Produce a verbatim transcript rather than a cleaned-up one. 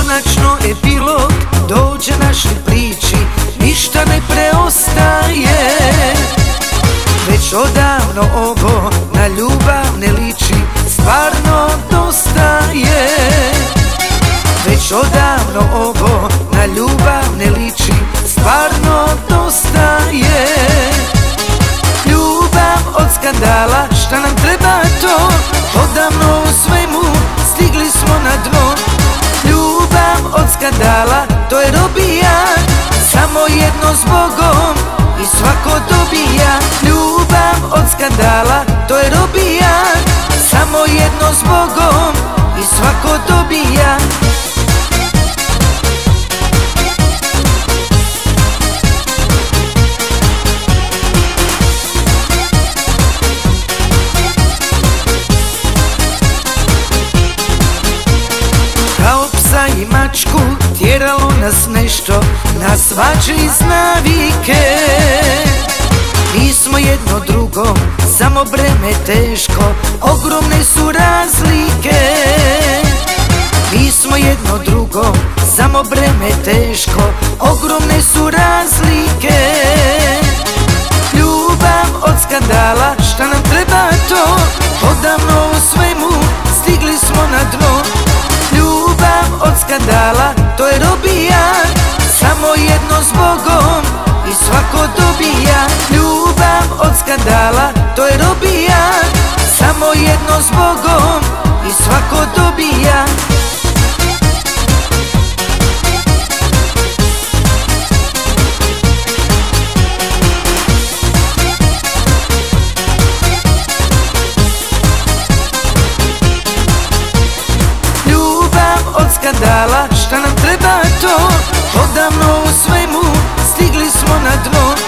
konačno epilog dođe našoj priči, ništa ne preostaje. Već odavno ovo na ljubav ne liči, stvarno dosta je. Već odavno ovo na ljubav ne liči, stvarno dosta je. Ljubav od skandala, šta nam treba to? Odavno u svemu stigli smo na dno. Ljubav od skandala, to je robija, samo jedno s Bogom i svako dobija. Ljubav od skandala, to je robija, samo jedno s Bogom i svako dobija. Kao psa i mačku tjeralo nas nešto na svađe iz navike. Nismo jedno drugom, samo breme teško, ogromne su razlike. Nismo jedno drugom, samo breme teško, ogromne su razlike. Ljubav od skandala, šta nam treba to? Odavno u svemu stigli smo na dno. Ljubav od skandala, to je robija, samo jedno s Bogom i svako dobija. Ljubav od skandala, to je robija, samo jedno s Bogom i svako dobija. Skandala, šta nam treba to? Odavno u svemu stigli smo na dno.